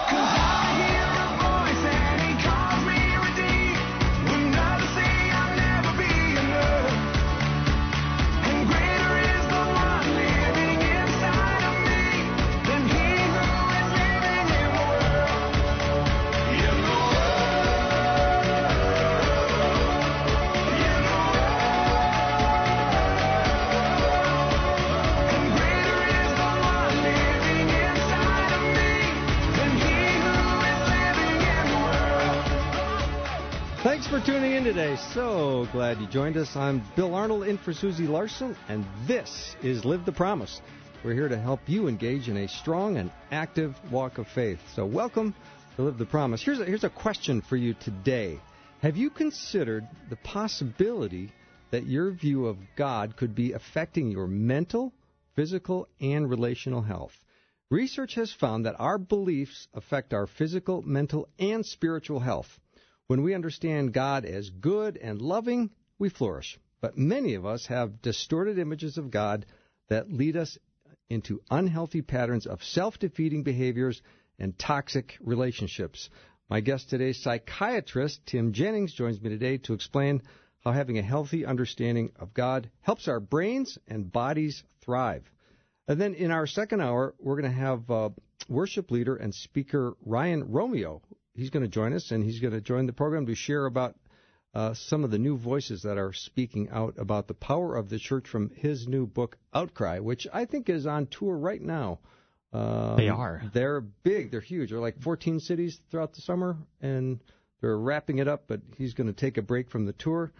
Thanks for tuning in today. So glad you joined us. I'm Bill Arnold in for Susie Larson, and this is Live the Promise. We're here to help you engage in a strong and active walk of faith. So welcome to Live the Promise. Here's a question for you today. Have you considered the possibility that your view of God could be affecting your mental, physical, and relational health? Research has found that our beliefs affect our physical, mental, and spiritual health. When we understand God as good and loving, we flourish. But many of us have distorted images of God that lead us into unhealthy patterns of self-defeating behaviors and toxic relationships. My guest today, psychiatrist Tim Jennings, joins me today to explain how having a healthy understanding of God helps our brains and bodies thrive. And then in our second hour, we're going to have worship leader and speaker Ryan Romeo. He's going to join us, and he's going to join the program to share about some of the new voices that are speaking out about the power of the church from his new book, Outcry, which I think is on tour right now. They are. They're big. They're huge. They're like 14 cities throughout the summer, and they're wrapping it up, but he's going to take a break from the tour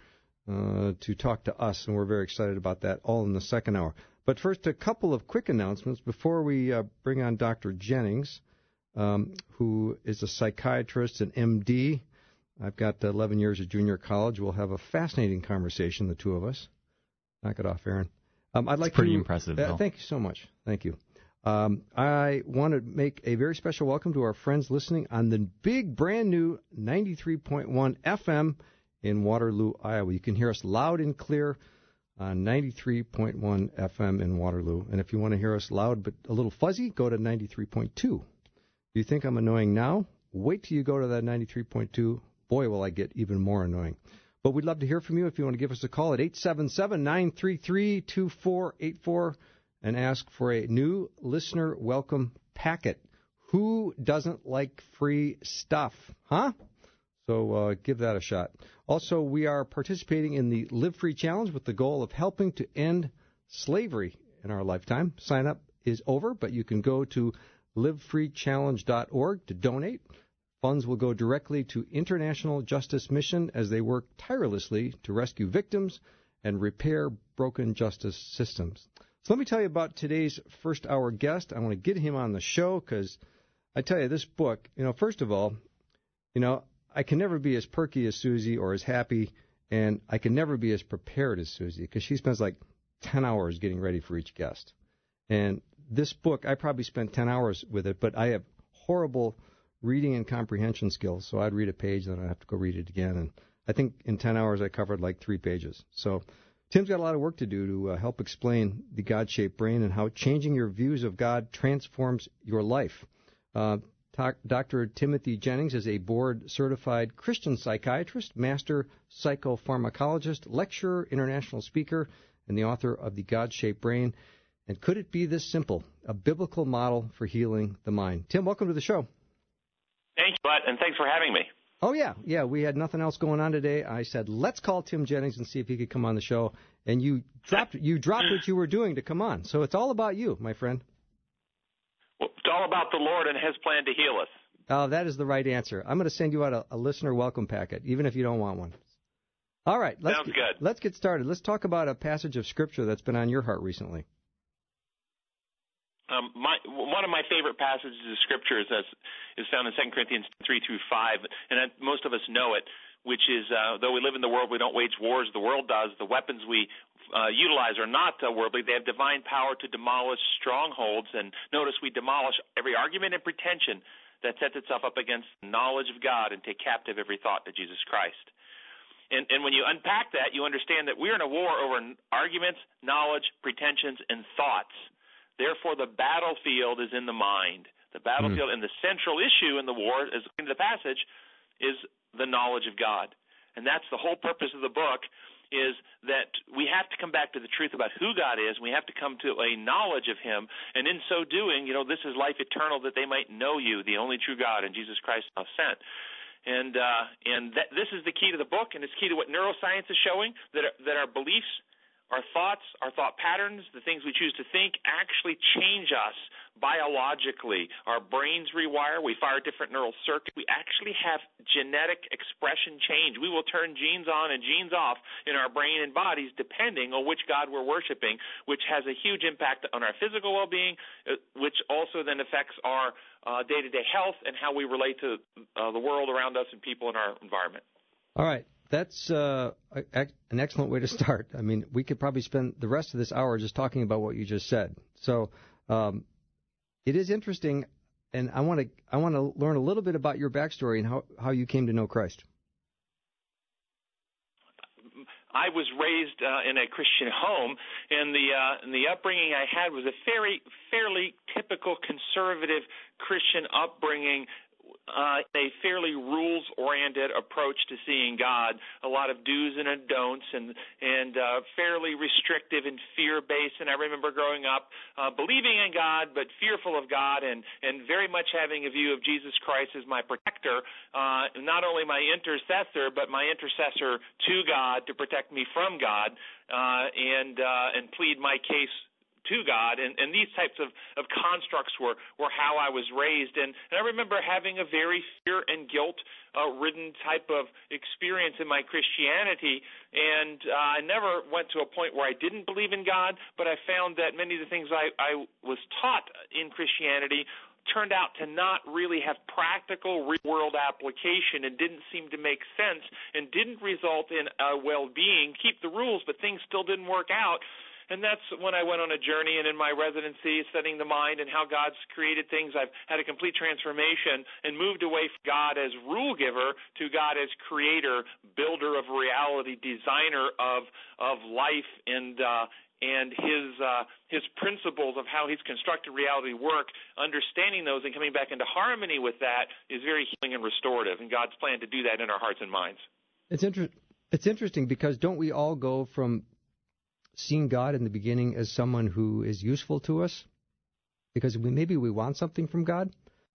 to talk to us, and we're very excited about that, all in the second hour. But first, a couple of quick announcements before we bring on Dr. Jennings, who is a psychiatrist and MD. I've got 11 years of junior college. We'll have a fascinating conversation, the two of us. Knock it off, Aaron. It's pretty impressive, Bill. Thank you so much. Thank you. I want to make a very special welcome to our friends listening on the big, brand-new 93.1 FM in Waterloo, Iowa. You can hear us loud and clear on 93.1 FM in Waterloo. And if you want to hear us loud but a little fuzzy, go to 93.2. You think I'm annoying now? Wait till you go to that 93.2. Boy, will I get even more annoying. But we'd love to hear from you if you want to give us a call at 877-933-2484 and ask for a new listener welcome packet. Who doesn't like free stuff, huh? So give that a shot. Also, we are participating in the Live Free Challenge with the goal of helping to end slavery in our lifetime. Sign up is over, but you can go to livefreechallenge.org to donate. Funds will go directly to International Justice Mission as they work tirelessly to rescue victims and repair broken justice systems. So let me tell you about today's first hour guest. I want to get him on the show because I tell you, this book, first of all, I can never be as perky as Susie or as happy, and I can never be as prepared as Susie because she spends like 10 hours getting ready for each guest. And this book, I probably spent 10 hours with it, but I have horrible reading and comprehension skills, so I'd read a page, then I'd have to go read it again. And I think in 10 hours I covered like 3 pages. So Tim's got a lot of work to do to help explain the God-shaped brain and how changing your views of God transforms your life. Dr. Timothy Jennings is a board-certified Christian psychiatrist, master psychopharmacologist, lecturer, international speaker, and the author of The God-Shaped Brain. And could it be this simple, a biblical model for healing the mind? Tim, welcome to the show. Thank you, Bud, and thanks for having me. Oh, yeah, we had nothing else going on today. I said, let's call Tim Jennings and see if he could come on the show. And you dropped what you were doing to come on. So it's all about you, my friend. Well, it's all about the Lord and His plan to heal us. Oh, that is the right answer. I'm going to send you out a listener welcome packet, even if you don't want one. All right, Sounds good. Let's get started. Let's talk about a passage of Scripture that's been on your heart recently. One of my favorite passages of Scripture is found in 2 Corinthians 3-5, and most of us know it, which is, though we live in the world, we don't wage wars. The world does. The weapons we utilize are not worldly. They have divine power to demolish strongholds. And notice we demolish every argument and pretension that sets itself up against the knowledge of God and take captive every thought to Jesus Christ. And when you unpack that, you understand that we're in a war over arguments, knowledge, pretensions, and thoughts. Therefore, the battlefield is in the mind. The battlefield and the central issue in the war, as in the passage, is the knowledge of God. And that's the whole purpose of the book, is that we have to come back to the truth about who God is. We have to come to a knowledge of Him. And in so doing, this is life eternal, that they might know you, the only true God, and Jesus Christ thou sent. And this is the key to the book, and it's key to what neuroscience is showing, that our beliefs, our thoughts, our thought patterns, the things we choose to think actually change us biologically. Our brains rewire. We fire different neural circuits. We actually have genetic expression change. We will turn genes on and genes off in our brain and bodies depending on which God we're worshiping, which has a huge impact on our physical well-being, which also then affects our day-to-day health and how we relate to the world around us and people in our environment. All right. That's an excellent way to start. I mean, we could probably spend the rest of this hour just talking about what you just said. So it is interesting, and I want to learn a little bit about your backstory and how you came to know Christ. I was raised in a Christian home, and the upbringing I had was a fairly typical conservative Christian upbringing. A fairly rules-oriented approach to seeing God, a lot of do's and don'ts, and fairly restrictive and fear-based. And I remember growing up believing in God, but fearful of God, and very much having a view of Jesus Christ as my protector, not only my intercessor, but my intercessor to God to protect me from God, and plead my case to God, and these types of constructs were how I was raised. And I remember having a very fear and guilt-ridden type of experience in my Christianity, and I never went to a point where I didn't believe in God, but I found that many of the things I was taught in Christianity turned out to not really have practical real-world application and didn't seem to make sense and didn't result in well-being. Keep the rules, but things still didn't work out. And that's when I went on a journey, and in my residency, studying the mind and how God's created things, I've had a complete transformation and moved away from God as rule giver to God as creator, builder of reality, designer of life, and his principles of how He's constructed reality work. Understanding those and coming back into harmony with that is very healing and restorative, and God's plan to do that in our hearts and minds. It's interesting because don't we all go from seeing God in the beginning as someone who is useful to us because maybe we want something from God?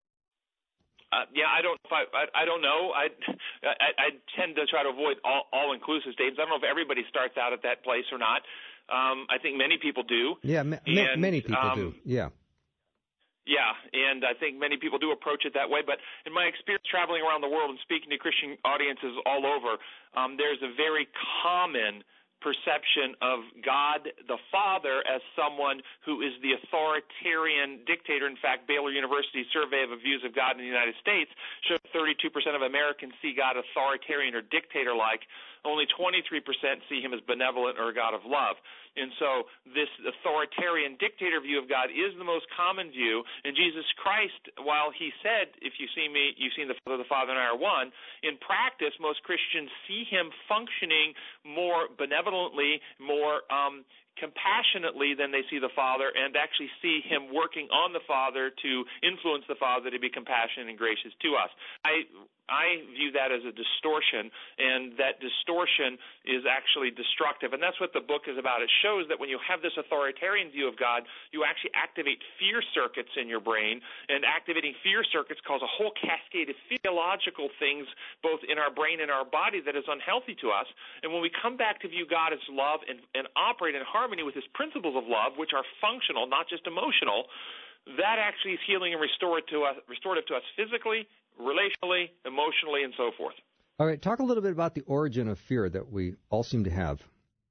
I don't know. I tend to try to avoid all-inclusive statements. I don't know if everybody starts out at that place or not. I think many people do. Yeah, many people do. Yeah. Yeah, and I think many people do approach it that way. But in my experience traveling around the world and speaking to Christian audiences all over, there's a very common perception of God the Father as someone who is the authoritarian dictator. In fact, Baylor University's survey of views of God in the United States showed 32% of Americans see God authoritarian or dictator-like. Only 23% see Him as benevolent or a God of love. And so this authoritarian dictator view of God is the most common view. And Jesus Christ, while He said, if you see me, you've seen the Father and I are one, in practice, most Christians see Him functioning more benevolently, more compassionately than they see the Father, and actually see Him working on the Father to influence the Father to be compassionate and gracious to us. I view that as a distortion, and that distortion is actually destructive. And that's what the book is about. It shows that when you have this authoritarian view of God, you actually activate fear circuits in your brain, and activating fear circuits cause a whole cascade of physiological things both in our brain and our body that is unhealthy to us. And when we come back to view God as love and operate in harmony with His principles of love, which are functional, not just emotional, that actually is healing and restorative to us physically, relationally, emotionally, and so forth. All right, talk a little bit about the origin of fear that we all seem to have.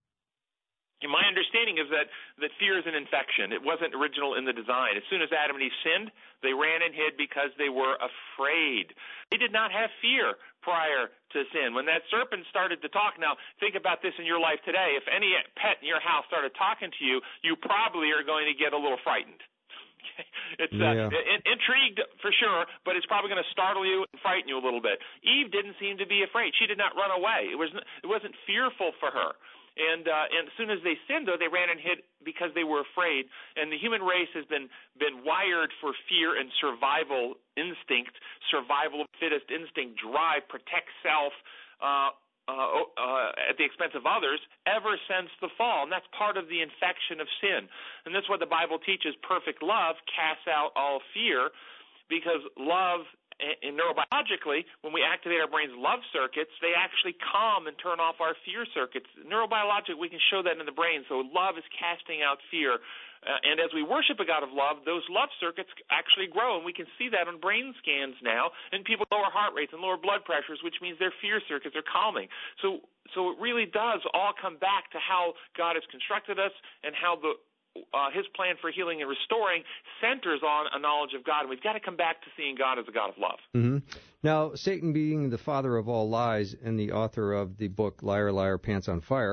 My understanding is that fear is an infection. It wasn't original in the design. As soon as Adam and Eve sinned, they ran and hid because they were afraid. They did not have fear prior to sin. When that serpent started to talk, now think about this in your life today. If any pet in your house started talking to you, you probably are going to get a little frightened. It's intrigued for sure, but it's probably going to startle you and frighten you a little bit. Eve didn't seem to be afraid. She did not run away. It wasn't fearful for her. And as soon as they sinned, though, they ran and hid because they were afraid. And the human race has been wired for fear and survival instinct, survival of fittest instinct, drive, protect self at the expense of others ever since the fall. And that's part of the infection of sin. And that's what the Bible teaches. Perfect love casts out all fear, because love, and neurobiologically, when we activate our brain's love circuits, they actually calm and turn off our fear circuits. Neurobiologically, we can show that in the brain. So love is casting out fear. And as we worship a God of love, those love circuits actually grow. And we can see that on brain scans now. And people lower heart rates and lower blood pressures, which means their fear circuits are calming. So it really does all come back to how God has constructed us and how his plan for healing and restoring centers on a knowledge of God. And we've got to come back to seeing God as a God of love. Mm-hmm. Now, Satan being the father of all lies and the author of the book Liar, Liar, Pants on Fire,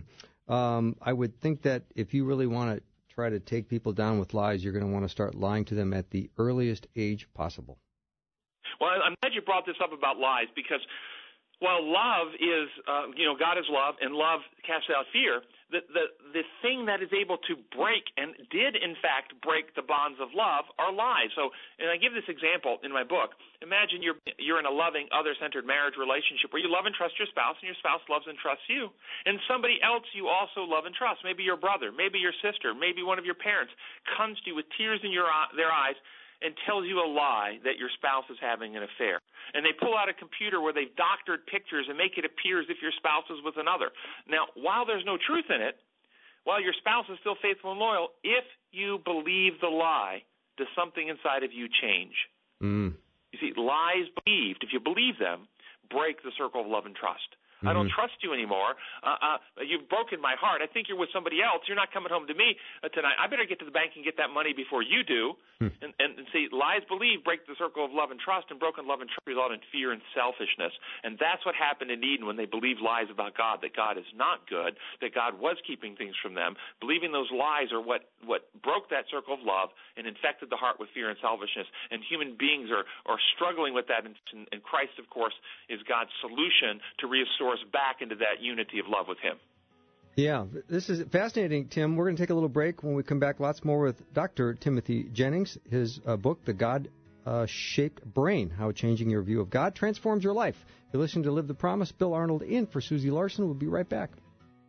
I would think that if you really want to try to take people down with lies, you're going to want to start lying to them at the earliest age possible. Well, I'm glad you brought this up about lies, because while love is, God is love, and love casts out fear, the thing that is able to break, and did in fact break the bonds of love, are lies. So, and I give this example in my book. Imagine you're in a loving, other-centered marriage relationship where you love and trust your spouse, and your spouse loves and trusts you. And somebody else you also love and trust, maybe your brother, maybe your sister, maybe one of your parents, comes to you with tears in their eyes and tells you a lie that your spouse is having an affair. And they pull out a computer where they've doctored pictures and make it appear as if your spouse is with another. Now, while there's no truth in it, while your spouse is still faithful and loyal, if you believe the lie, does something inside of you change? You see, lies believed, if you believe them, break the circle of love and trust. I don't trust you anymore. You've broken my heart. I think you're with somebody else. You're not coming home to me tonight. I better get to the bank and get that money before you do. And see, lies believed break the circle of love and trust, and broken love and trust result in fear and selfishness. And that's what happened in Eden when they believed lies about God, that God is not good, that God was keeping things from them. Believing those lies are what broke that circle of love and infected the heart with fear and selfishness. And human beings are struggling with that. And Christ, of course, is God's solution to restore us back into that unity of love with Him. Yeah, this is fascinating, Tim. We're going to take a little break. When we come back, lots more with Dr. Timothy Jennings, his book, The God-Shaped Brain, How Changing Your View of God Transforms Your Life. You're listening to Live the Promise. Bill Arnold in for Susie Larson. We'll be right back.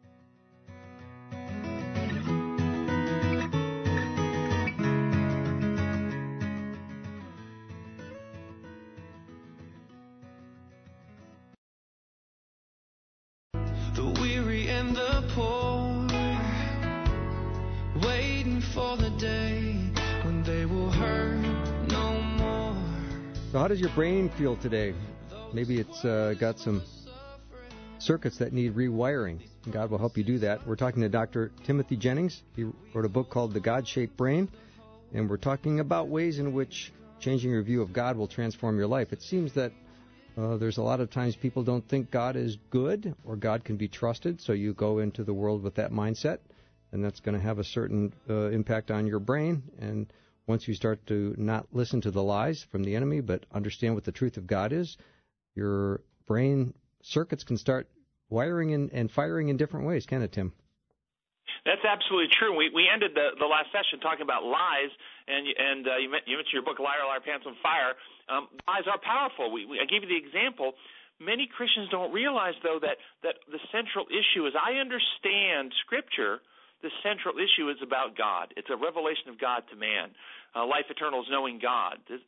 So how does your brain feel today? Maybe it's got some circuits that need rewiring. God will help you do that. We're talking to Dr. Timothy Jennings. He wrote a book called The God-Shaped Brain, and we're talking about ways in which changing your view of God will transform your life. It seems that there's a lot of times people don't think God is good or God can be trusted, so you go into the world with that mindset, and that's going to have a certain impact on your brain. And once you start to not listen to the lies from the enemy, but understand what the truth of God is, your brain circuits can start wiring and firing in different ways, can it, Tim? That's absolutely true. We ended the last session talking about lies, and you mentioned your book, Liar, Liar, Pants on Fire. Lies are powerful. I gave you the example. Many Christians don't realize, though, that the central issue is, I understand Scripture, the central issue is about God. It's a revelation of God to man. Life eternal is knowing God. The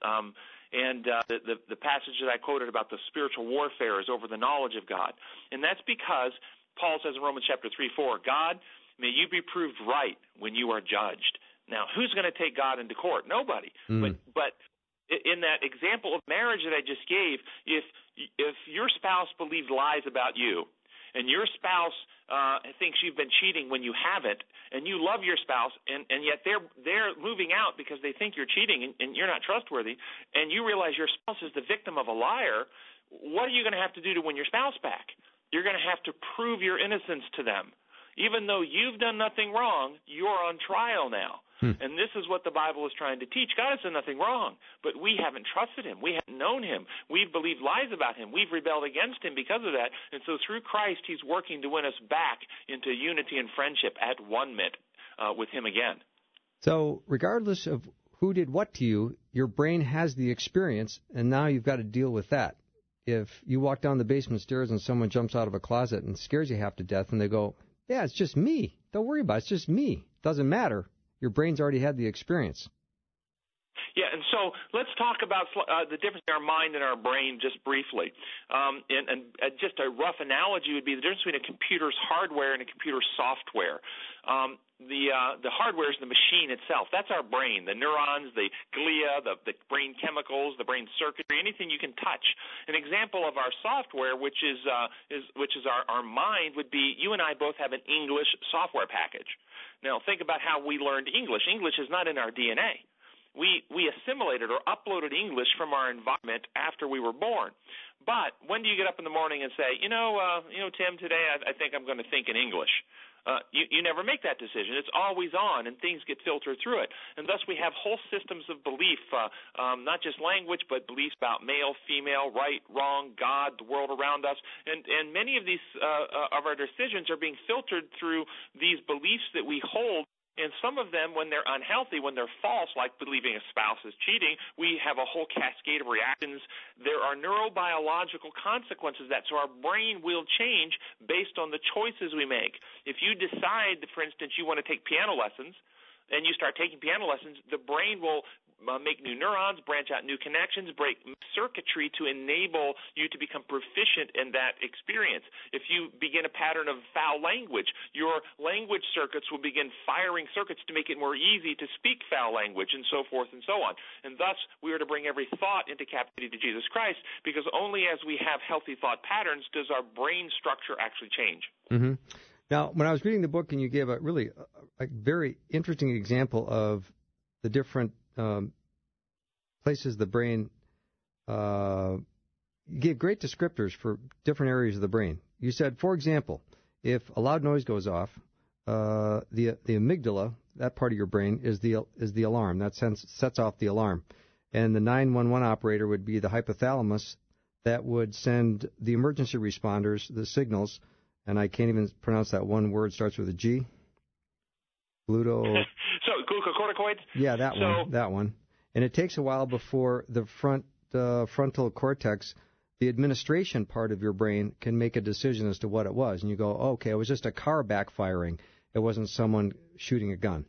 passage that I quoted about the spiritual warfare is over the knowledge of God. And that's because Paul says in Romans chapter 3:4, God, may you be proved right when you are judged. Now, who's going to take God into court? Nobody. But in that example of marriage that I just gave, if your spouse believes lies about you, and your spouse thinks you've been cheating when you haven't, and you love your spouse, and yet they're moving out because they think you're cheating and you're not trustworthy, and you realize your spouse is the victim of a liar, what are you going to have to do to win your spouse back? You're going to have to prove your innocence to them. Even though you've done nothing wrong, you're on trial now. And this is what the Bible is trying to teach. God has done nothing wrong, but we haven't trusted him. We haven't known him. We've believed lies about him. We've rebelled against him because of that. And so through Christ, he's working to win us back into unity and friendship at one-ment with him again. So regardless of who did what to you, your brain has the experience, and now you've got to deal with that. If you walk down the basement stairs and someone jumps out of a closet and scares you half to death, and they go, yeah, it's just me. Don't worry about it. It's just me. Doesn't matter. Your brain's already had the experience. Yeah, and so let's talk about the difference in our mind and our brain just briefly. And just a rough analogy would be the difference between a computer's hardware and a computer's software. The hardware is the machine itself. That's our brain, the neurons, the glia, the brain chemicals, the brain circuitry, anything you can touch. An example of our software, which is our mind, would be you and I both have an English software package. Now, think about how we learned English. English is not in our DNA. We assimilated or uploaded English from our environment after we were born. But when do you get up in the morning and say, Tim, today I think I'm going to think in English? You never make that decision. It's always on, and things get filtered through it. And thus we have whole systems of belief, not just language, but beliefs about male, female, right, wrong, God, the world around us. And many of these of our decisions are being filtered through these beliefs that we hold. And some of them, when they're unhealthy, when they're false, like believing a spouse is cheating, we have a whole cascade of reactions. There are neurobiological consequences of that. So our brain will change based on the choices we make. If you decide, for instance, you want to take piano lessons, and you start taking piano lessons, the brain will make new neurons, branch out new connections, break circuitry to enable you to become proficient in that experience. If you begin a pattern of foul language, your language circuits will begin firing circuits to make it more easy to speak foul language, and so forth and so on. And thus, we are to bring every thought into captivity to Jesus Christ, because only as we have healthy thought patterns does our brain structure actually change. Mm-hmm. Now, when I was reading the book, and you gave a very interesting example of the different places the brain, you gave great descriptors for different areas of the brain. You said, for example, if a loud noise goes off, the amygdala, that part of your brain, is the alarm. That sets off the alarm. And the 911 operator would be the hypothalamus that would send the emergency responders the signals. And I can't even pronounce that one word. Starts with a G. So glucocorticoids? Yeah, that one. And it takes a while before the frontal cortex, the administration part of your brain, can make a decision as to what it was. And you go, okay, it was just a car backfiring. It wasn't someone shooting a gun.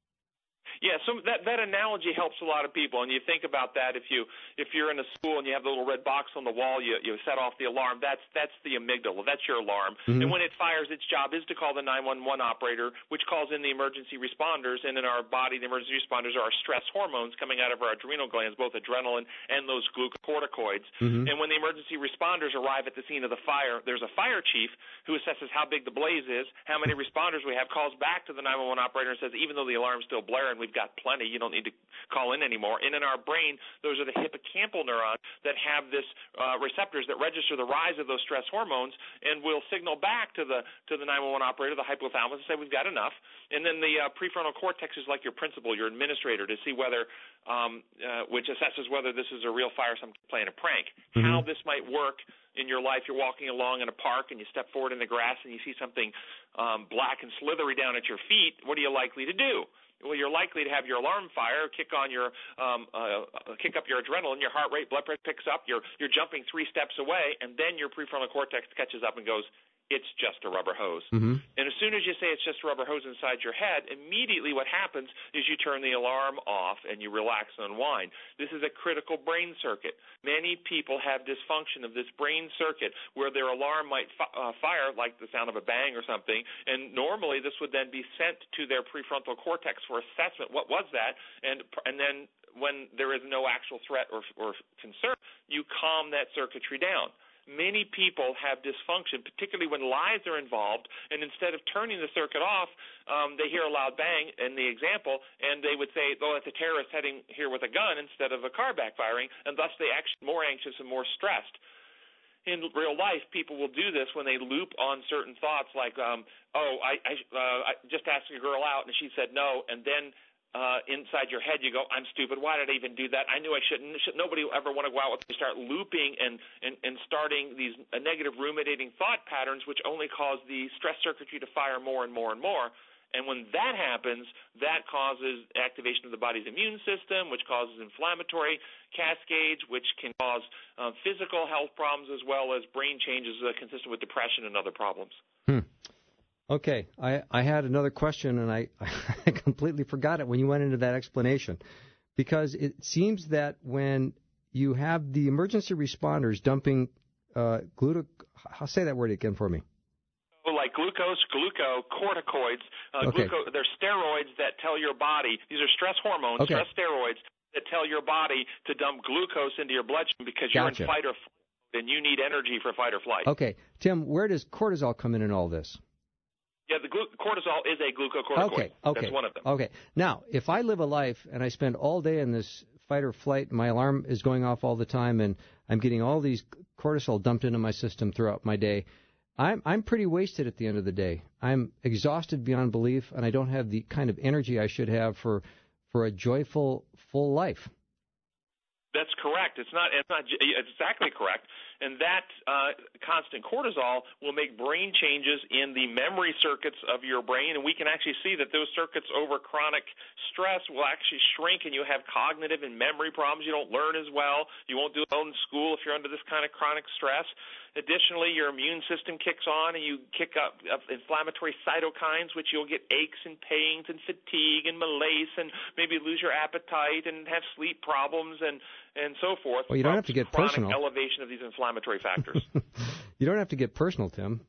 Yeah, so that analogy helps a lot of people. And you think about that, if you're in a school and you have the little red box on the wall, you set off the alarm. That's the amygdala. That's your alarm. Mm-hmm. And when it fires, its job is to call the 911 operator, which calls in the emergency responders. And in our body, the emergency responders are our stress hormones coming out of our adrenal glands, both adrenaline and those glucocorticoids. Mm-hmm. And when the emergency responders arrive at the scene of the fire, there's a fire chief who assesses how big the blaze is, how many responders we have, calls back to the 911 operator and says, even though the alarm's still blaring, we've got plenty. You don't need to call in anymore. And in our brain, those are the hippocampal neurons that have this receptors that register the rise of those stress hormones, and will signal back to the 911 operator, the hypothalamus, and say we've got enough. And then the prefrontal cortex is like your principal, your administrator, to see whether, which assesses whether this is a real fire, some playing a prank, mm-hmm. how this might work in your life. You're walking along in a park and you step forward in the grass and you see something black and slithery down at your feet. What are you likely to do? Well, you're likely to have your alarm fire, kick up your adrenaline, your heart rate, blood pressure picks up, you're jumping 3 steps away, and then your prefrontal cortex catches up and goes, it's just a rubber hose. Mm-hmm. And as soon as you say it's just a rubber hose inside your head, immediately what happens is you turn the alarm off and you relax and unwind. This is a critical brain circuit. Many people have dysfunction of this brain circuit where their alarm might fire like the sound of a bang or something, and normally this would then be sent to their prefrontal cortex for assessment. What was that? And then when there is no actual threat or concern, you calm that circuitry down. Many people have dysfunction, particularly when lies are involved, and instead of turning the circuit off, they hear a loud bang in the example, and they would say, oh, it's a terrorist heading here with a gun instead of a car backfiring, and thus they actually more anxious and more stressed. In real life, people will do this when they loop on certain thoughts like, I just asked a girl out, and she said no, and then inside your head, you go, I'm stupid. Why did I even do that? I knew I shouldn't. Nobody will ever want to go out with me. Start looping and starting these negative ruminating thought patterns, which only cause the stress circuitry to fire more and more and more. And when that happens, that causes activation of the body's immune system, which causes inflammatory cascades, which can cause physical health problems as well as brain changes consistent with depression and other problems. Okay, I had another question, and I completely forgot it when you went into that explanation, because it seems that when you have the emergency responders dumping I'll say that word again for me. Like glucocorticoids, they're steroids that tell your body, these are stress hormones, stress steroids that tell your body to dump glucose into your bloodstream because you're in fight or flight and you need energy for fight or flight. Okay, Tim, where does cortisol come in all this? Yeah, the cortisol is a glucocorticoid. Okay. That's one of them. Okay. Now, if I live a life and I spend all day in this fight or flight, my alarm is going off all the time, and I'm getting all these cortisol dumped into my system throughout my day, I'm pretty wasted at the end of the day. I'm exhausted beyond belief, and I don't have the kind of energy I should have for a joyful, full life. That's correct. It's exactly correct. And that constant cortisol will make brain changes in the memory circuits of your brain, and we can actually see that those circuits over chronic stress will actually shrink, and you have cognitive and memory problems. You don't learn as well. You won't do well in school if you're under this kind of chronic stress. Additionally, your immune system kicks on, and you kick up inflammatory cytokines, which you'll get aches and pains and fatigue and malaise and maybe lose your appetite and have sleep problems and so forth. Well, you don't have to get personal. Chronic elevation of these inflammatory factors. You don't have to get personal, Tim.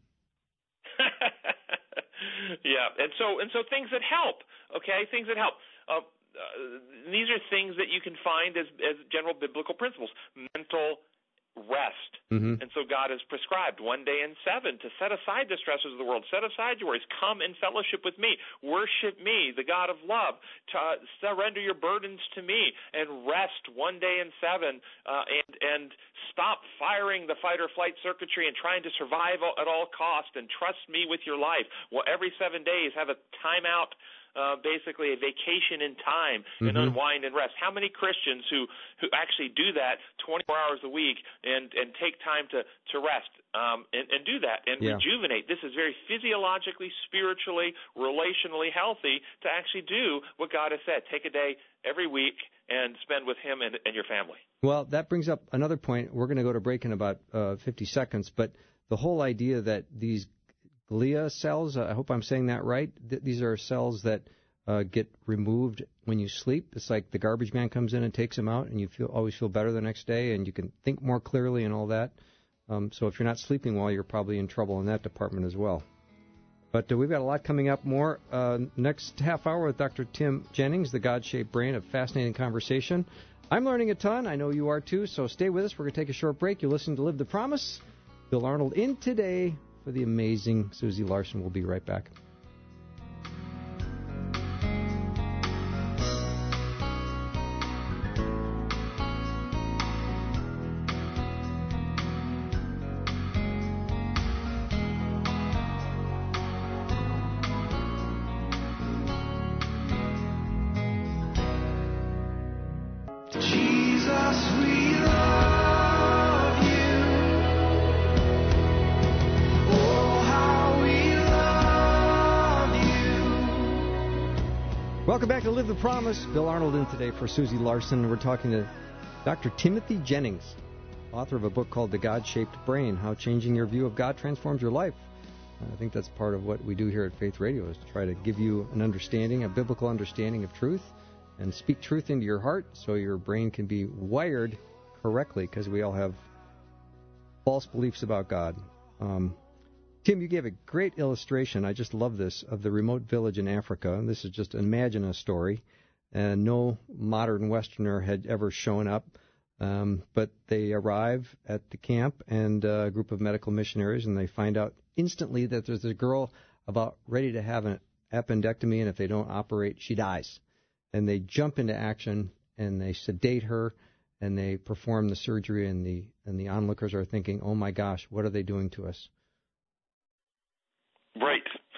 Yeah, and so things that help. Okay, things that help. These are things that you can find as general biblical principles. Mental rest. And so God has prescribed 1 day in 7 to set aside the stresses of the world, set aside your worries, come in fellowship with me, worship me, the God of love, surrender your burdens to me, and rest 1 day in 7, and stop firing the fight or flight circuitry and trying to survive at all costs, and trust me with your life. Well, every 7 days have a timeout, basically a vacation in time, and unwind and rest. How many Christians who actually do that 24 hours a week and take time to rest and do that and rejuvenate? This is very physiologically, spiritually, relationally healthy to actually do what God has said. Take a day every week and spend with Him and your family. Well, that brings up another point. We're going to go to break in about 50 seconds, but the whole idea that these glia cells, I hope I'm saying that right. These are cells that get removed when you sleep. It's like the garbage man comes in and takes them out, and you always feel better the next day, and you can think more clearly and all that. So if you're not sleeping well, you're probably in trouble in that department as well. But we've got a lot coming up more next half hour with Dr. Tim Jennings, the God-shaped brain. A fascinating conversation. I'm learning a ton. I know you are too, so stay with us. We're going to take a short break. You're listening to Live the Promise. Bill Arnold in today for the amazing Susie Larson. We'll be right back. Welcome back to Live the Promise. Bill Arnold in today for Susie Larson. We're talking to Dr. Timothy Jennings, author of a book called The God-Shaped Brain, How Changing Your View of God Transforms Your Life. I think that's part of what we do here at Faith Radio, is to try to give you an understanding, a biblical understanding of truth, and speak truth into your heart so your brain can be wired correctly, because we all have false beliefs about God. Tim, you gave a great illustration, I just love this, of the remote village in Africa. And this is just, imagine a story. And no modern Westerner had ever shown up. But they arrive at the camp, and a group of medical missionaries, and they find out instantly that there's a girl about ready to have an appendectomy, and if they don't operate, she dies. And they jump into action, and they sedate her, and they perform the surgery, and the onlookers are thinking, oh my gosh, what are they doing to us? Right. And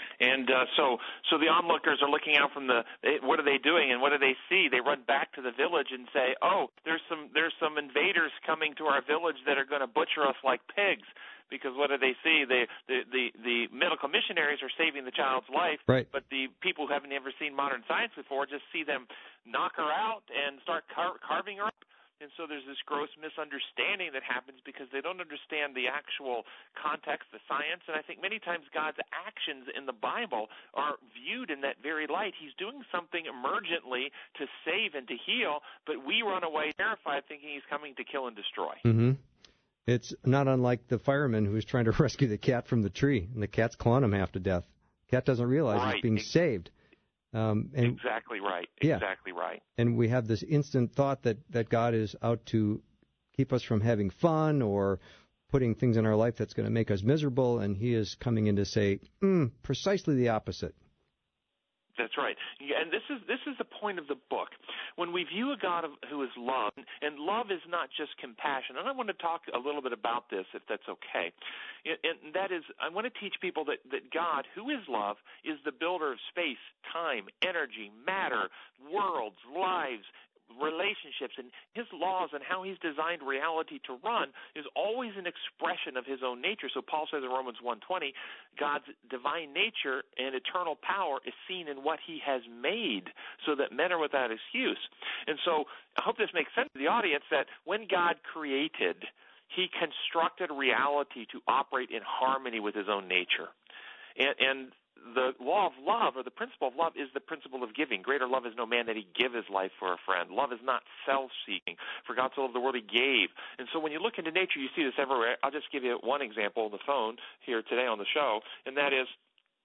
And so the onlookers are looking out from what are they doing, and what do they see? They run back to the village and say, "Oh, there's some invaders coming to our village that are going to butcher us like pigs." Because what do they see? The medical missionaries are saving the child's life, right. But the people who haven't ever seen modern science before just see them knock her out and start carving her up. And so there's this gross misunderstanding that happens because they don't understand the actual context, the science. And I think many times God's actions in the Bible are viewed in that very light. He's doing something emergently to save and to heal, but we run away terrified thinking he's coming to kill and destroy. Mm-hmm. It's not unlike the fireman who was trying to rescue the cat from the tree, and the cat's clawing him half to death. The cat doesn't realize he's being saved. Exactly right. Yeah. Exactly right. And we have this instant thought that God is out to keep us from having fun or putting things in our life that's going to make us miserable, and he is coming in to say precisely the opposite. That's right. And this is the point of the book. When we view a God who is love, and love is not just compassion, and I want to talk a little bit about this, if that's okay. And that is, I want to teach people that God, who is love, is the builder of space, time, energy, matter, worlds, lives, relationships, and his laws and how he's designed reality to run is always an expression of his own nature. So Paul says in Romans 1:20, God's divine nature and eternal power is seen in what he has made so that men are without excuse. And so I hope this makes sense to the audience that when God created, he constructed reality to operate in harmony with his own nature. And the law of love, or the principle of love, is the principle of giving. Greater love is no man that he give his life for a friend. Love is not self-seeking. For God so loved the world, he gave. And so when you look into nature, you see this everywhere. I'll just give you one example on the phone here today on the show, and that is,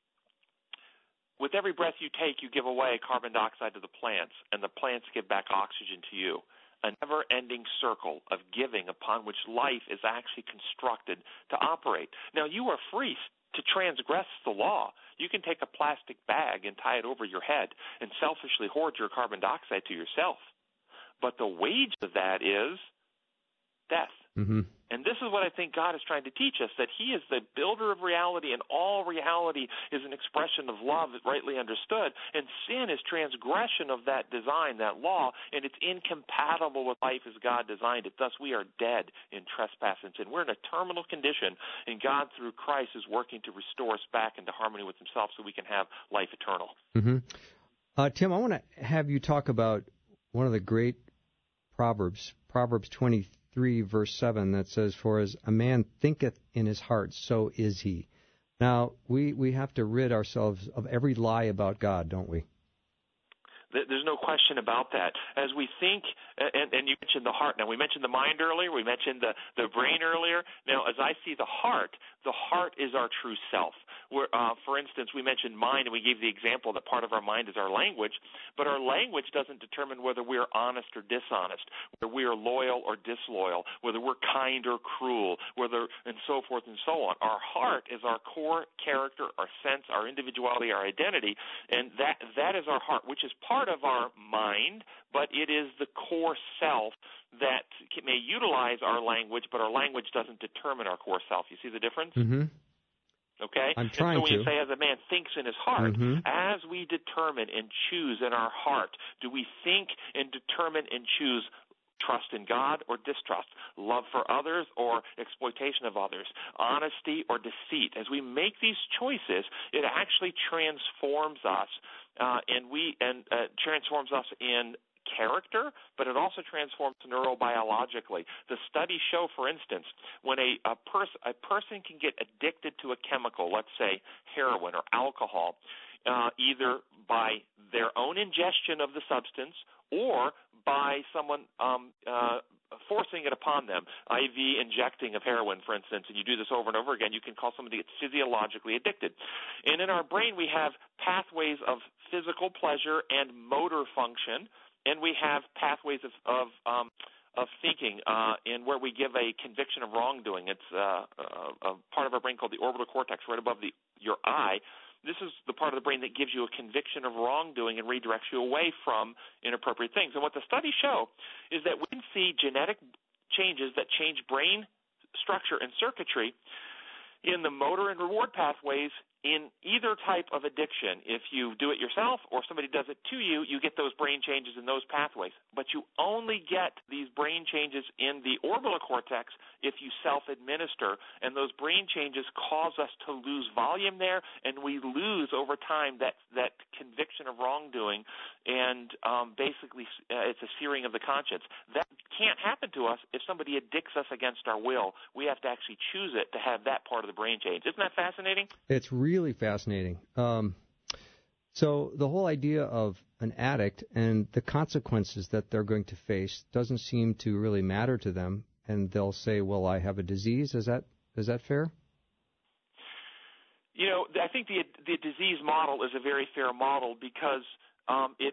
with every breath you take, you give away carbon dioxide to the plants, and the plants give back oxygen to you. A never-ending circle of giving upon which life is actually constructed to operate. Now, you are free to transgress the law. You can take a plastic bag and tie it over your head and selfishly hoard your carbon dioxide to yourself. But the wage of that is death. Mm-hmm. And this is what I think God is trying to teach us, that he is the builder of reality, and all reality is an expression of love rightly understood. And sin is transgression of that design, that law, and it's incompatible with life as God designed it. Thus, we are dead in trespass and sin. We're in a terminal condition, and God, through Christ, is working to restore us back into harmony with himself so we can have life eternal. Mm-hmm. Tim, I want to have you talk about one of the great Proverbs, Proverbs 23, verse 7, that says, "For as a man thinketh in his heart, so is he." Now, we have to rid ourselves of every lie about God, don't we? There's no question about that. As we think, and you mentioned the heart. Now, we mentioned the mind earlier. We mentioned the brain earlier. Now, as I see the heart is our true self. For instance, we mentioned mind, and we gave the example that part of our mind is our language, but our language doesn't determine whether we are honest or dishonest, whether we are loyal or disloyal, whether we're kind or cruel, and so forth and so on. Our heart is our core character, our sense, our individuality, our identity, and that is our heart, which is part of our mind, but it is the core self that may utilize our language, but our language doesn't determine our core self. You see the difference? Mm-hmm. Okay? I'm trying to. And so when to. you say, as a man thinks in his heart, mm-hmm. as we determine and choose in our heart, do we think and determine and choose trust in God or distrust, love for others or exploitation of others, honesty or deceit? As we make these choices, it actually transforms us, transforms us in character, but it also transforms neurobiologically. The studies show, for instance, when a person can get addicted to a chemical, let's say heroin or alcohol, either by their own ingestion of the substance or by someone forcing it upon them, IV injecting of heroin, for instance, and you do this over and over again, you can call somebody physiologically addicted. And in our brain, we have pathways of physical pleasure and motor function, and we have pathways of thinking, and where we give a conviction of wrongdoing. It's a part of our brain called the orbital cortex, right above your eye. This is the part of the brain that gives you a conviction of wrongdoing and redirects you away from inappropriate things. And what the studies show is that we can see genetic changes that change brain structure and circuitry in the motor and reward pathways in either type of addiction, if you do it yourself or somebody does it to you, you get those brain changes in those pathways. But you only get these brain changes in the orbital cortex if you self-administer, and those brain changes cause us to lose volume there, and we lose over time that conviction of wrongdoing, and basically it's a searing of the conscience. That can't happen to us if somebody addicts us against our will. We have to actually choose it to have that part of the brain change. Isn't that fascinating? It's really fascinating. So the whole idea of an addict and the consequences that they're going to face doesn't seem to really matter to them, and they'll say, well, I have a disease. Is that fair? You know, I think the disease model is a very fair model because it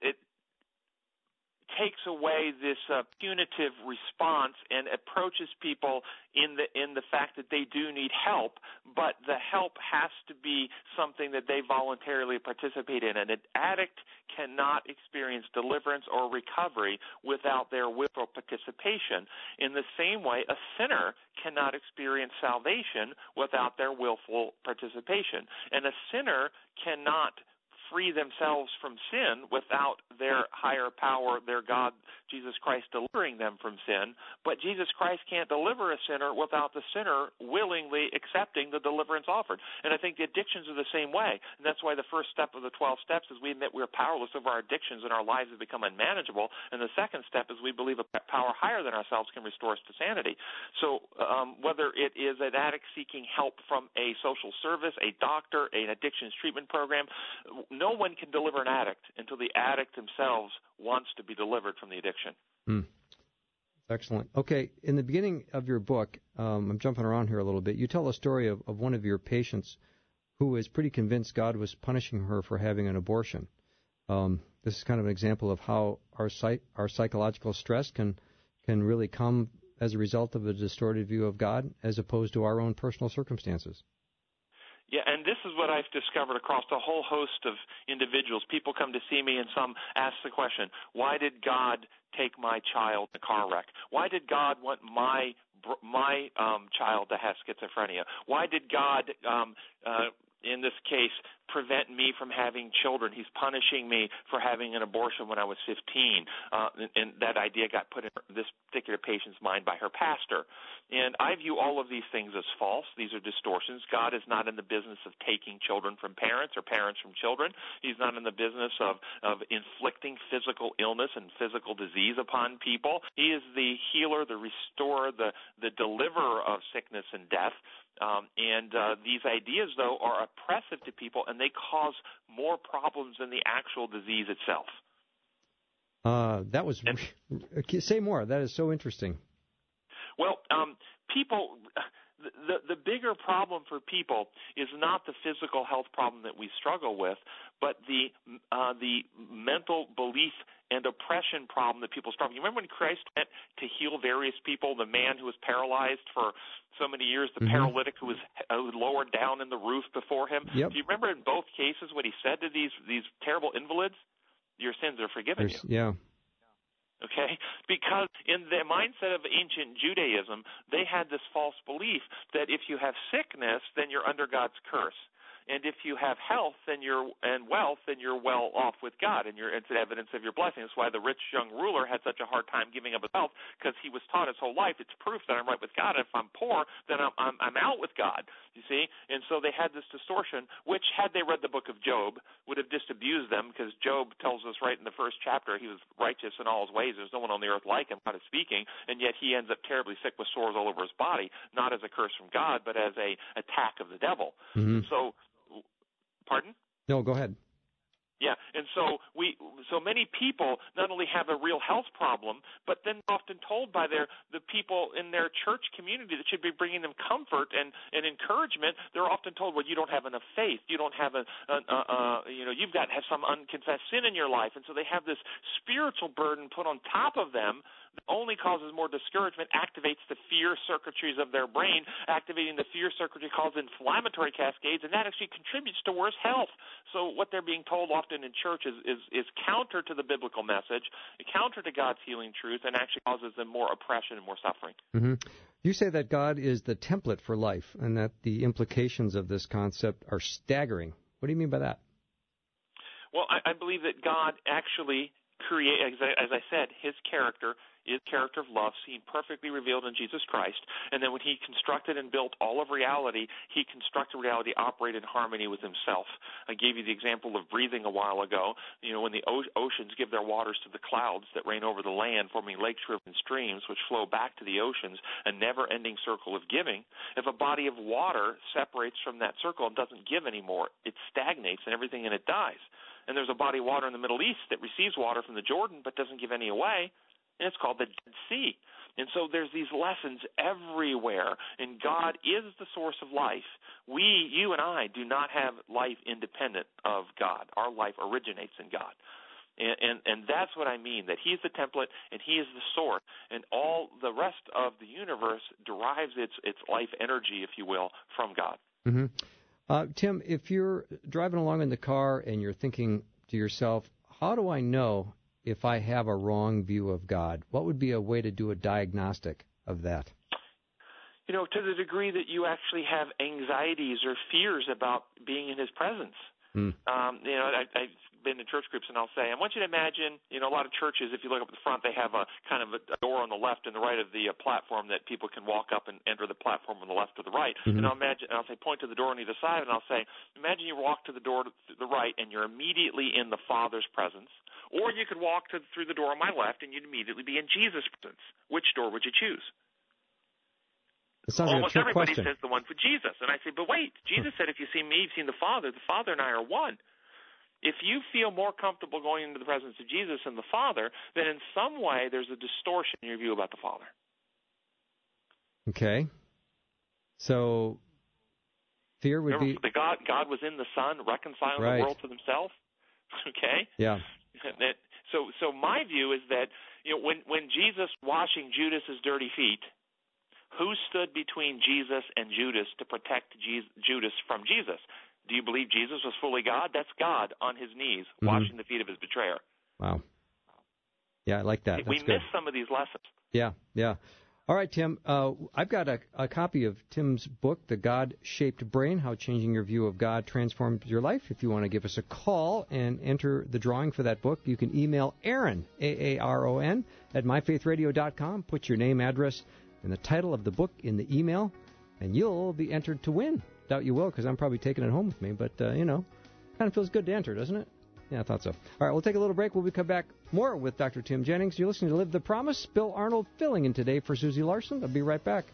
takes away this punitive response and approaches people in the fact that they do need help, but the help has to be something that they voluntarily participate in. And an addict cannot experience deliverance or recovery without their willful participation. In the same way, a sinner cannot experience salvation without their willful participation. And a sinner cannot free themselves from sin without their higher power, their God, Jesus Christ, delivering them from sin. But Jesus Christ can't deliver a sinner without the sinner willingly accepting the deliverance offered. And I think the addictions are the same way. And that's why the first step of the 12 steps is we admit we're powerless over our addictions and our lives have become unmanageable. And the second step is we believe a power higher than ourselves can restore us to sanity. So whether it is an addict seeking help from a social service, a doctor, an addictions treatment program, no one can deliver an addict until the addict themselves wants to be delivered from the addiction. Excellent. Okay, in the beginning of your book, I'm jumping around here a little bit, you tell a story of one of your patients who is pretty convinced God was punishing her for having an abortion. This is kind of an example of how our psychological stress can really come as a result of a distorted view of God as opposed to our own personal circumstances. Yeah, and this is what I've discovered across a whole host of individuals. People come to see me and some ask the question, why did God take my child in a car wreck? Why did God want my child to have schizophrenia? Why did God, in this case, prevent me from having children? He's punishing me for having an abortion when I was 15. And that idea got put in this particular patient's mind by her pastor. And I view all of these things as false. These are distortions. God is not in the business of taking children from parents or parents from children. He's not in the business of inflicting physical illness and physical disease upon people. He is the healer, the restorer, the deliverer of sickness and death. These ideas, though, are oppressive to people, and they cause more problems than the actual disease itself. Say more. That is so interesting. Well, people, the bigger problem for people is not the physical health problem that we struggle with, but the mental belief and oppression problem that people struggle with. You remember when Christ went to heal various people, the man who was paralyzed for so many years, the paralytic who was lowered down in the roof before him? Yep. Do you remember in both cases what he said to these terrible invalids? Your sins are forgiven you. Yeah. Okay? Because in the mindset of ancient Judaism, they had this false belief that if you have sickness, then you're under God's curse. And if you have health and wealth, then you're well off with God, and it's an evidence of your blessing. That's why the rich young ruler had such a hard time giving up his wealth, because he was taught his whole life it's proof that I'm right with God. And if I'm poor, then I'm out with God. You see, and so they had this distortion, which, had they read the book of Job, would have disabused them, because Job tells us right in the first chapter he was righteous in all his ways. There's no one on the earth like him, God is speaking, and yet he ends up terribly sick with sores all over his body, not as a curse from God, but as a attack of the devil. So. Pardon? No, go ahead. Yeah, and so many people not only have a real health problem, but then often told by the people in their church community that should be bringing them comfort and encouragement, they're often told, well, you don't have enough faith, you don't have you've got to have some unconfessed sin in your life, and so they have this spiritual burden put on top of them only causes more discouragement, activates the fear circuitries of their brain. Activating the fear circuitry causes inflammatory cascades, and that actually contributes to worse health. So what they're being told often in church is counter to the biblical message, counter to God's healing truth, and actually causes them more oppression and more suffering. Mm-hmm. You say that God is the template for life, and that the implications of this concept are staggering. What do you mean by that? Well, I believe that God actually created, as I said, his character is character of love, seen perfectly revealed in Jesus Christ. And then when he constructed and built all of reality, he constructed reality operate in harmony with himself. I gave you the example of breathing a while ago. When the oceans give their waters to the clouds that rain over the land, forming lakes, rivers, and streams, which flow back to the oceans, a never-ending circle of giving. If a body of water separates from that circle and doesn't give anymore, it stagnates and everything in it dies. And there's a body of water in the Middle East that receives water from the Jordan but doesn't give any away, and it's called the Dead Sea. And so there's these lessons everywhere, and God is the source of life. You and I, do not have life independent of God. Our life originates in God. And that's what I mean, that he's the template and he is the source, and all the rest of the universe derives its life energy, if you will, from God. Mm-hmm. Tim, if you're driving along in the car and you're thinking to yourself, how do I know if I have a wrong view of God? What would be a way to do a diagnostic of that? To the degree that you actually have anxieties or fears about being in his presence. I've been in church groups, and I'll say, I want you to imagine, a lot of churches, if you look up at the front, they have a kind of a door on the left and the right of the platform that people can walk up and enter the platform on the left or the right. Mm-hmm. And I'll say, point to the door on either side, and I'll say, imagine you walk to the door to the right, and you're immediately in the Father's presence. Or you could walk through the door on my left, and you'd immediately be in Jesus' presence. Which door would you choose? It sounds Almost like a trick everybody question. says the one for Jesus. And I say, but wait, Jesus said if you see me, you've seen the Father. The Father and I are one. If you feel more comfortable going into the presence of Jesus and the Father, then in some way there's a distortion in your view about the Father. Okay. So fear would be... God was in the Son, reconciling the world to himself. Okay? Yeah. So my view is that when Jesus washing Judas's dirty feet, who stood between Jesus and Judas to protect Judas from Jesus? Do you believe Jesus was fully God? That's God on his knees, washing the feet of his betrayer. Wow. Yeah, I like that. We miss some of these lessons. Yeah. All right, Tim, I've got a copy of Tim's book, The God-Shaped Brain, How Changing Your View of God Transformed Your Life. If you want to give us a call and enter the drawing for that book, you can email Aaron, Aaron, at myfaithradio.com. Put your name, address, and the title of the book in the email, and you'll be entered to win. Doubt you will, because I'm probably taking it home with me, but, kind of feels good to enter, doesn't it? Yeah, I thought so. All right, we'll take a little break. We'll come back more with Dr. Tim Jennings. You're listening to Live the Promise. Bill Arnold filling in today for Susie Larson. I'll be right back.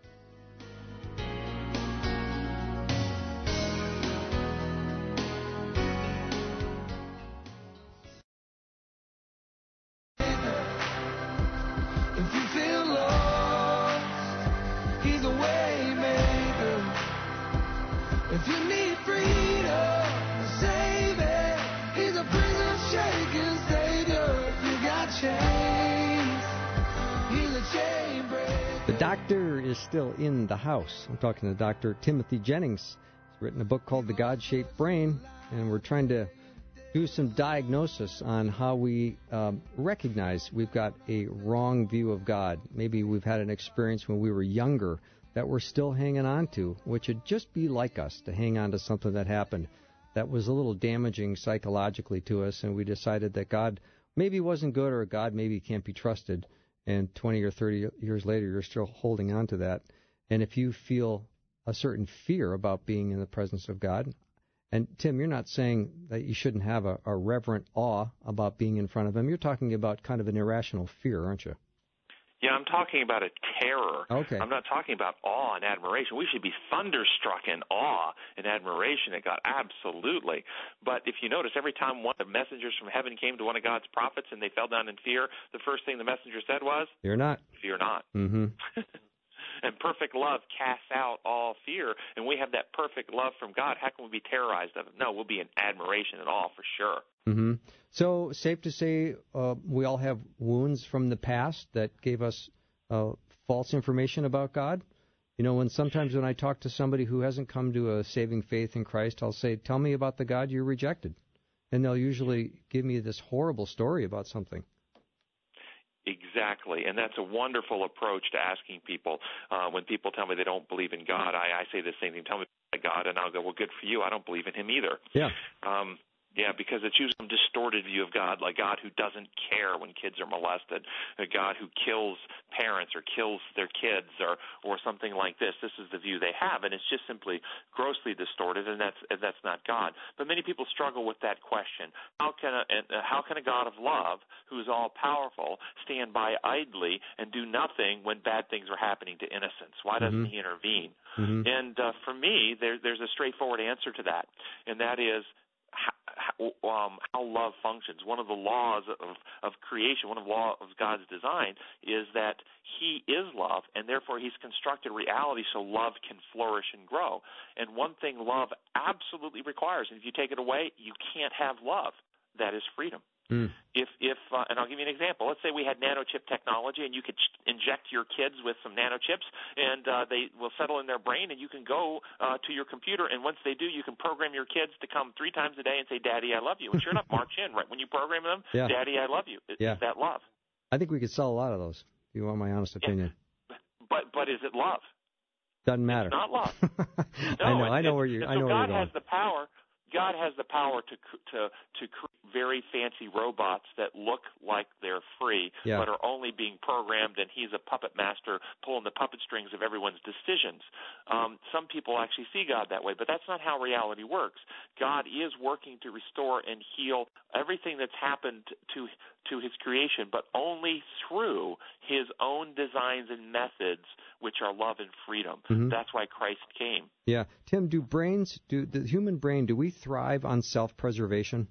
The doctor is still in the house. I'm talking to Dr. Timothy Jennings. He's written a book called The God-Shaped Brain, and we're trying to do some diagnosis on how we recognize we've got a wrong view of God. Maybe we've had an experience when we were younger that we're still hanging on to, which would just be like us to hang on to something that happened that was a little damaging psychologically to us, and we decided that God maybe wasn't good or God maybe can't be trusted. And 20 or 30 years later, you're still holding on to that. And if you feel a certain fear about being in the presence of God, and Tim, you're not saying that you shouldn't have a reverent awe about being in front of Him. You're talking about kind of an irrational fear, aren't you? Yeah, I'm talking about a terror. Okay. I'm not talking about awe and admiration. We should be thunderstruck in awe and admiration at God, absolutely. But if you notice, every time one of the messengers from heaven came to one of God's prophets and they fell down in fear, the first thing the messenger said was, "Fear not." Fear not. Mm-hmm. And perfect love casts out all fear, and we have that perfect love from God. How can we be terrorized of it? No, we'll be in admiration and awe for sure. Mm-hmm. So safe to say we all have wounds from the past that gave us false information about God? You know, sometimes when I talk to somebody who hasn't come to a saving faith in Christ, I'll say, tell me about the God you rejected. And they'll usually give me this horrible story about something. Exactly, and that's a wonderful approach to asking people. When people tell me they don't believe in God, I say the same thing. Tell me about God, and I'll go, well, good for you. I don't believe in him either. Yeah. Yeah, because it's usually some distorted view of God, like God who doesn't care when kids are molested, a God who kills parents or kills their kids or something like this. This is the view they have, and it's just simply grossly distorted, and that's not God. But many people struggle with that question. How can a God of love, who is all-powerful, stand by idly and do nothing when bad things are happening to innocents? Why doesn't he intervene? Mm-hmm. And for me, there's a straightforward answer to that, and that is how love functions. One of the laws of creation, one of the laws of God's design is that he is love, and therefore he's constructed reality so love can flourish and grow. And one thing love absolutely requires, and if you take it away, you can't have love. That is freedom. If and I'll give you an example. Let's say we had nanochip technology, and you could inject your kids with some nanochips, and they will settle in their brain, and you can go to your computer, and once they do, you can program your kids to come 3 times a day and say, Daddy, I love you. And sure enough, march in right when you program them, yeah. Daddy, I love you. Is that love? I think we could sell a lot of those, if you want my honest opinion. Yeah. But is it love? Doesn't matter. It's not love. No, I know where you're going. God has the power. God has the power to create very fancy robots that look like they're free, but are only being programmed, and he's a puppet master pulling the puppet strings of everyone's decisions. Some people actually see God that way, but that's not how reality works. God is working to restore and heal everything that's happened to his creation, but only through his own designs and methods, which are love and freedom. Mm-hmm. That's why Christ came. Yeah. Tim, do the human brain, do we thrive on self-preservation?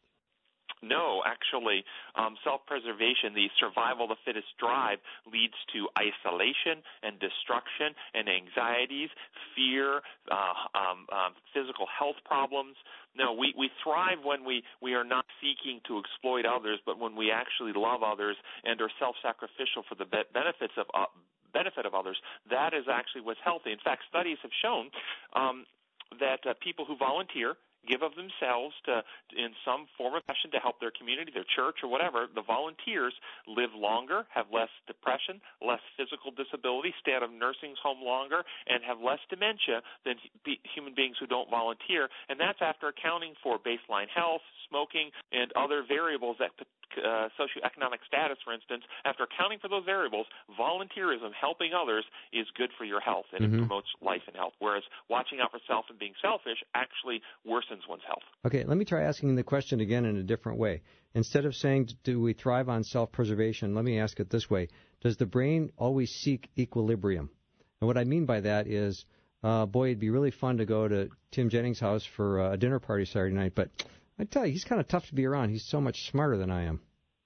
No, actually, self-preservation, the survival of the fittest drive, leads to isolation and destruction and anxieties, fear, physical health problems. No, we thrive when we are not seeking to exploit others, but when we actually love others and are self-sacrificial for the benefit of others. That is actually what's healthy. In fact, studies have shown that people who volunteer, give of themselves in some form or fashion to help their community, their church, or whatever, the volunteers live longer, have less depression, less physical disability, stay out of nursing home longer, and have less dementia than human beings who don't volunteer. And that's after accounting for baseline health, smoking, and other variables that socioeconomic status, for instance. After accounting for those variables, volunteerism, helping others, is good for your health, and it promotes life and health, whereas watching out for self and being selfish actually worsens one's health. Okay, let me try asking the question again in a different way. Instead of saying, do we thrive on self-preservation, let me ask it this way. Does the brain always seek equilibrium? And what I mean by that is, boy, it'd be really fun to go to Tim Jennings' house for a dinner party Saturday night, but I tell you, he's kind of tough to be around. He's so much smarter than I am.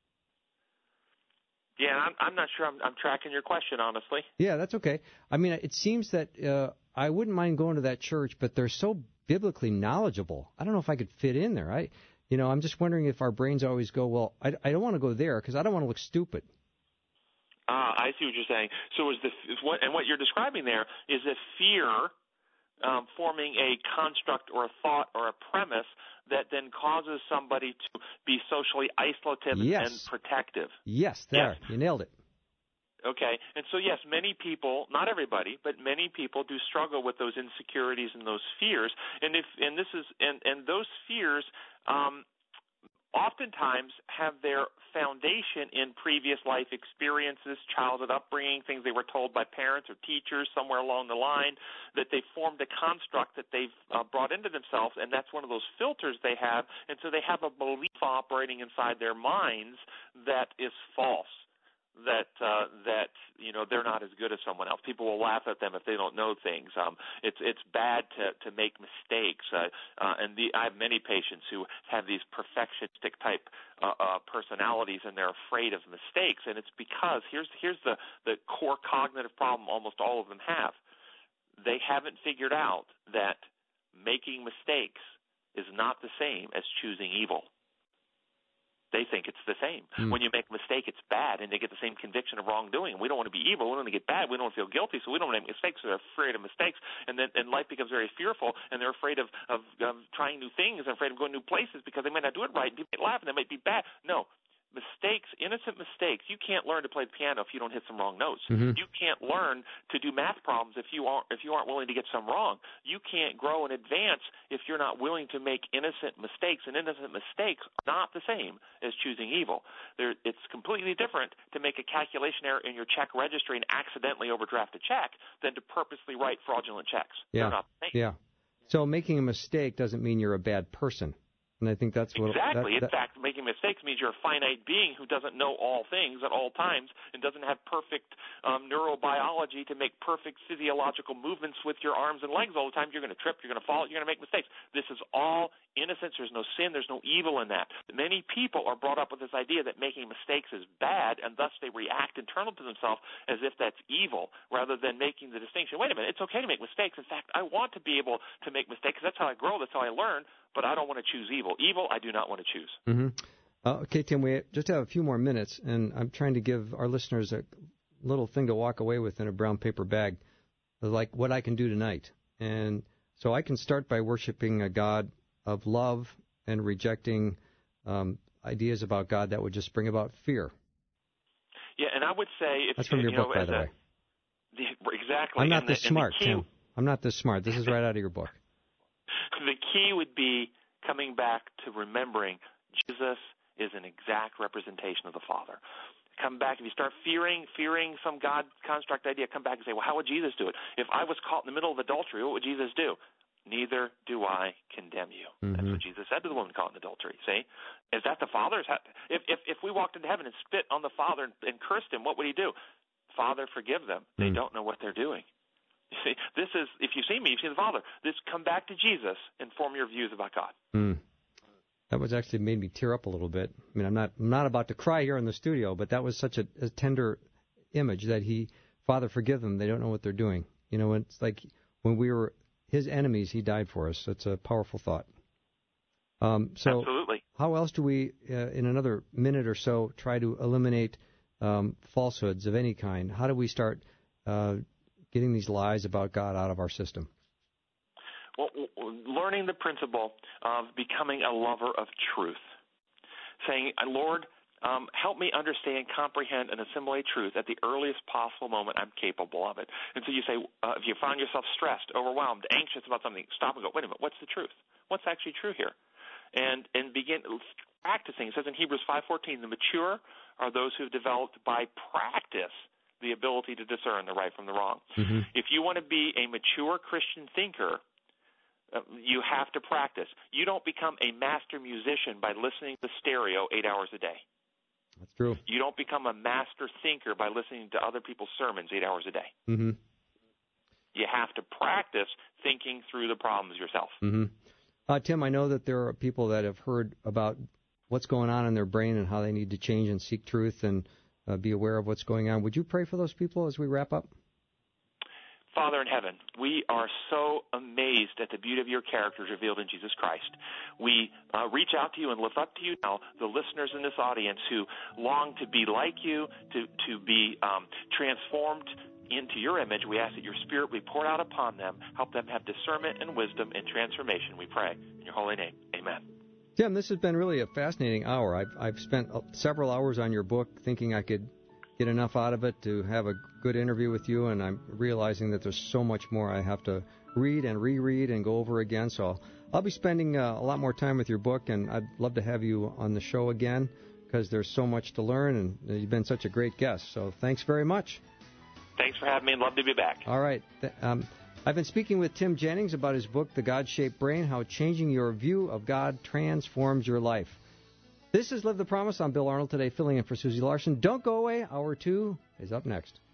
Yeah, I'm not sure I'm tracking your question, honestly. Yeah, that's okay. I mean, it seems that I wouldn't mind going to that church, but they're so biblically knowledgeable. I don't know if I could fit in there. I'm just wondering if our brains always go, well, I don't want to go there because I don't want to look stupid. I see what you're saying. So what you're describing there is a fear forming a construct or a thought or a premise that then causes somebody to be socially isolative and protective. Yes, there. Yes. You nailed it. Okay. And so, yes, many people, not everybody, but many people do struggle with those insecurities and those fears. And those fears oftentimes have their foundation in previous life experiences, childhood upbringing, things they were told by parents or teachers somewhere along the line, that they formed a construct that they've brought into themselves, and that's one of those filters they have. And so they have a belief operating inside their minds that is false. that they're not as good as someone else. People will laugh at them if they don't know things. It's bad to make mistakes. And I have many patients who have these perfectionistic type personalities, and they're afraid of mistakes. And it's because here's the core cognitive problem almost all of them have. They haven't figured out that making mistakes is not the same as choosing evil. They think it's the same. When you make a mistake, it's bad, and they get the same conviction of wrongdoing. We don't want to be evil. We don't want to get bad. We don't want to feel guilty, so we don't want to make mistakes. So they're afraid of mistakes, and life becomes very fearful, and they're afraid of trying new things and afraid of going new places because they might not do it right, and people might laugh, and they might be bad. No. Mistakes, innocent mistakes. You can't learn to play the piano if you don't hit some wrong notes. Mm-hmm. You can't learn to do math problems if you aren't willing to get some wrong. You can't grow and advance if you're not willing to make innocent mistakes. And innocent mistakes are not the same as choosing evil. It's completely different to make a calculation error in your check registry and accidentally overdraft a check than to purposely write fraudulent checks. Yeah. They're not the same. Yeah. So making a mistake doesn't mean you're a bad person. And I think that's what exactly. In fact, making mistakes means you're a finite being who doesn't know all things at all times and doesn't have perfect neurobiology to make perfect physiological movements with your arms and legs all the time. You're going to trip. You're going to fall. You're going to make mistakes. This is all innocence. There's no sin. There's no evil in that. Many people are brought up with this idea that making mistakes is bad, and thus they react internal to themselves as if that's evil, rather than making the distinction. Wait a minute. It's okay to make mistakes. In fact, I want to be able to make mistakes. That's how I grow. That's how I learn. But I don't want to choose evil. Evil, I do not want to choose. Mm-hmm. Okay, Tim, we just have a few more minutes, and I'm trying to give our listeners a little thing to walk away with in a brown paper bag, like what I can do tonight. And so I can start by worshiping a God of love and rejecting ideas about God that would just bring about fear. Yeah, and I would say... That's from your book, by the way. Exactly. I'm not this smart, Tim. I'm not this smart. This is right out of your book. The key would be coming back to remembering Jesus is an exact representation of the Father. Come back. If you start fearing some God construct idea, come back and say, well, how would Jesus do it? If I was caught in the middle of adultery, what would Jesus do? Neither do I condemn you. Mm-hmm. That's what Jesus said to the woman caught in adultery. See? Is that the Father's? If we walked into heaven and spit on the Father and cursed him, what would he do? Father, forgive them. They don't know what they're doing. You see, this is, if you see me, you've seen the Father. Come back to Jesus and form your views about God. That was actually made me tear up a little bit. I mean, I'm not about to cry here in the studio, but that was such a tender image that Father, forgive them. They don't know what they're doing. You know, it's like when we were his enemies, he died for us. It's a powerful thought. So absolutely. How else do we, in another minute or so, try to eliminate falsehoods of any kind? How do we start getting these lies about God out of our system? Well, learning the principle of becoming a lover of truth. Saying, Lord, help me understand, comprehend, and assimilate truth at the earliest possible moment I'm capable of it. And so you say, if you find yourself stressed, overwhelmed, anxious about something, stop and go, wait a minute, what's the truth? What's actually true here? And begin practicing. It says in Hebrews 5:14, the mature are those who have developed by practice the ability to discern the right from the wrong. Mm-hmm. If you want to be a mature Christian thinker, you have to practice. You don't become a master musician by listening to stereo 8 hours a day. That's true. You don't become a master thinker by listening to other people's sermons 8 hours a day. Mm-hmm. You have to practice thinking through the problems yourself. Mm-hmm. Tim, I know that there are people that have heard about what's going on in their brain and how they need to change and seek truth and be aware of what's going on. Would you pray for those people as we wrap up? Father in heaven, we are so amazed at the beauty of your characters revealed in Jesus Christ. We reach out to you and lift up to you now the listeners in this audience who long to be like you, to be transformed into your image. We ask that your Spirit be poured out upon them, help them have discernment and wisdom and transformation, we pray. In your holy name, amen. Tim, this has been really a fascinating hour. I've spent several hours on your book thinking I could get enough out of it to have a good interview with you, and I'm realizing that there's so much more I have to read and reread and go over again. So I'll be spending a lot more time with your book, and I'd love to have you on the show again because there's so much to learn, and you've been such a great guest. So thanks very much. Thanks for having me, and love to be back. All right. I've been speaking with Tim Jennings about his book, The God-Shaped Brain, How Changing Your View of God Transforms Your Life. This is Live the Promise. I'm Bill Arnold today, filling in for Susie Larson. Don't go away. Hour 2 is up next.